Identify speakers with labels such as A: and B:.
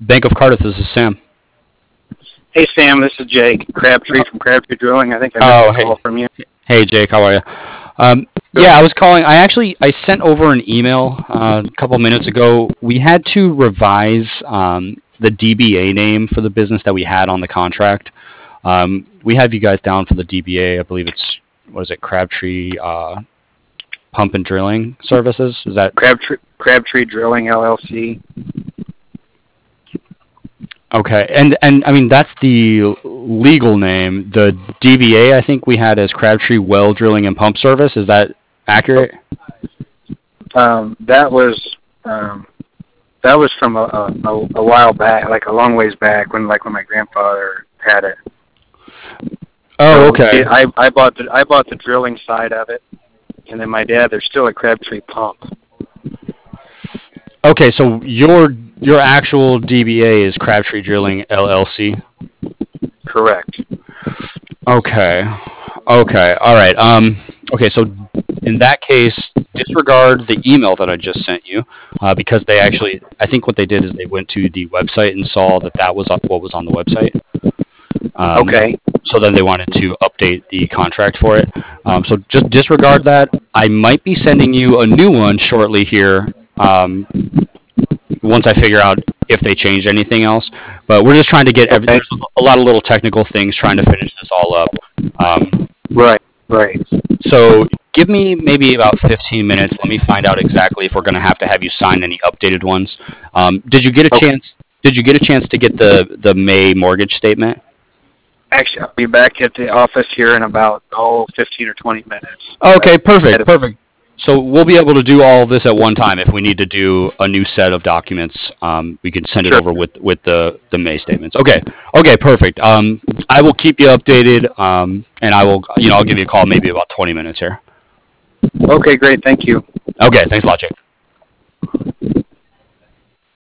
A: Bank of Cardiff. This is Sam.
B: Hey Sam, this is Jake Crabtree from Crabtree Drilling. I think I
A: Oh,
B: missed a call from you.
A: hey, Jake. How are you?
B: Good.
A: Yeah, I was calling. I sent over an email a couple minutes ago. We had to revise the DBA name for the business that we had on the contract. We have you guys down for the DBA. I believe it's what is it? Crabtree Pump and Drilling Services. Is that
B: Crabtree Drilling LLC.
A: okay? And I mean that's the legal name. The DBA I think we had as Crabtree Well Drilling and Pump Service. Is that accurate?
B: That was from a while back, like a long ways back when my grandfather had it.
A: Oh,
B: So
A: okay.
B: I bought the drilling side of it, and then my dad. They're still at Crabtree Pump.
A: Okay, so your actual DBA is Crabtree Drilling LLC.
B: Correct.
A: Okay. Okay. All right. Okay. So in that case, disregard the email that I just sent you, because they actually, I think what they did is they went to the website and saw that was what was on the website.
B: Okay.
A: So then they wanted to update the contract for it. So just disregard that. I might be sending you a new one shortly here. Once I figure out if they changed anything else, but we're just trying to get
B: Okay.
A: there's a lot of little technical things trying to finish this all up.
B: Right. Right.
A: So give me maybe about 15 minutes. Let me find out exactly if we're going to have you sign any updated ones. Did you get a
B: Okay.
A: chance? Did you get a chance to get the May mortgage statement?
B: Actually, I'll be back at the office here in about 15 or 20 minutes.
A: Okay, perfect, perfect. So we'll be able to do all of this at one time. If we need to do a new set of documents, we can send it
B: Sure.
A: over with the May statements. Okay, okay, perfect. I will keep you updated, and I will, I'll give you a call maybe about 20 minutes here.
B: Okay, great. Thank you.
A: Okay, thanks a lot, Jake.